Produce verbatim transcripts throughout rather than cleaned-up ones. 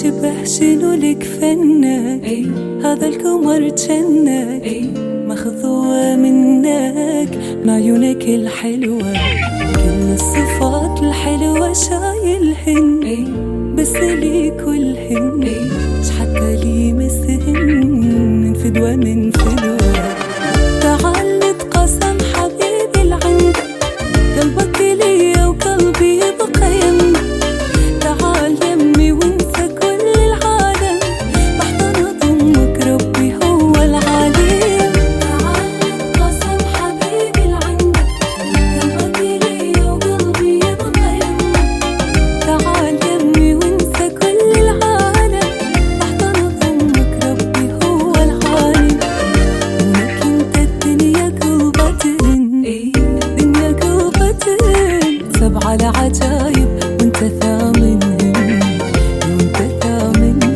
شبه شنو لك فنك اي هذا القمر جنك اي مخذوة منك من عيونك الحلوة كل الصفات الحلوة شايلهن اي بس لي كلهن اي حتى لي مسهن من فدوة من فدوة. تعال نتقاسم حبيبي العند قلبك لي وقلبي يبقى يمك. تعال يمي وانسى كل العالم بحضن اضمك ربي هو العليم. تعال نتقاسم حبيبي العند قلبك لي وقلبي يبقى يمك. تعال يمي وانسى كل العالم بحضن اضمك ربي هو العليم. انك انت الدنيا قلبتين اي الدنيا قلبتين سبعة العجايب وانت ثامنهن وانت ثامنهن.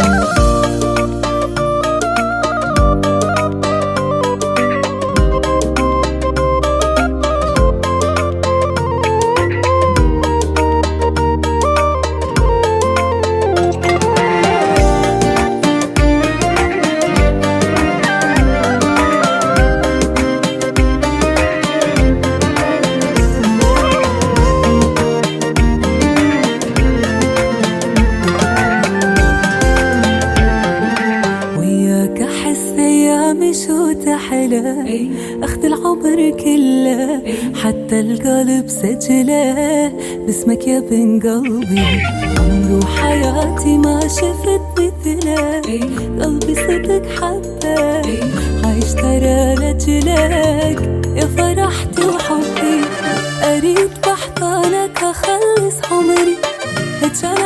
وياك احس ايامي شو تحلى اي اخذ العمر كله اي حتى القلب سجله باسمك يا بن قلبي. عمري وحياتي ما شفت مثله اي قلبي صدق حبه اي عايش ترى لجلك يا فرحتي وحبي. اريد بحضانك اخلص عمري هجر